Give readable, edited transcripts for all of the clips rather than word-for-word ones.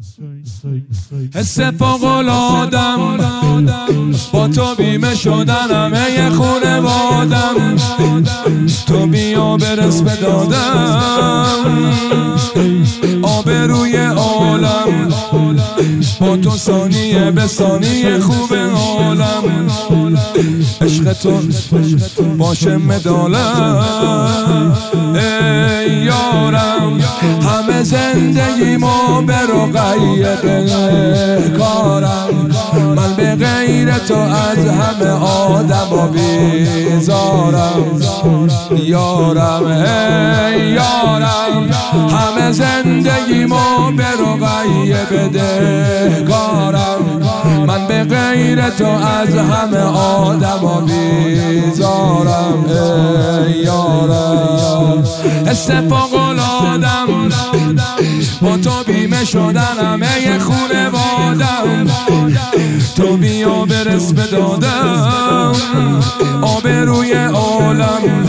حس فوق‌العاده‌ام با تو بیمه شدنم، ای خونوادم تو بیا برس به دادم، آبروی عالم با تو ثانیه به ثانیه خوب عالم، عشق تو باشه مدالم ای یارم، همه زندگی ما به رقیه کارم، من به غیر تو از همه آدم بیزارم یارم ای یارم، همه زندگی ما به رقیه بده کارم، من به غیر تو از همه آدم بیزارم ای یارم. حس فوق‌العاده‌ام با تو بیمه شدنم، ای خونوادم تو بیا برس به دادم، آبروی عالم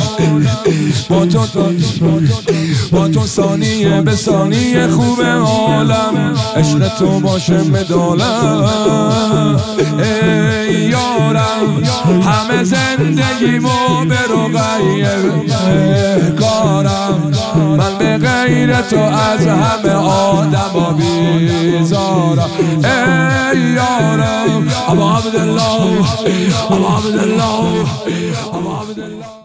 با تو ثانیه به ثانیه خوب عالم، عشق تو باشه مدالم ای یارم، همه زندگیمو به رقیه کارم، من به غیر تو از همه آدم بیزارم ای یارم. ابو عبدالله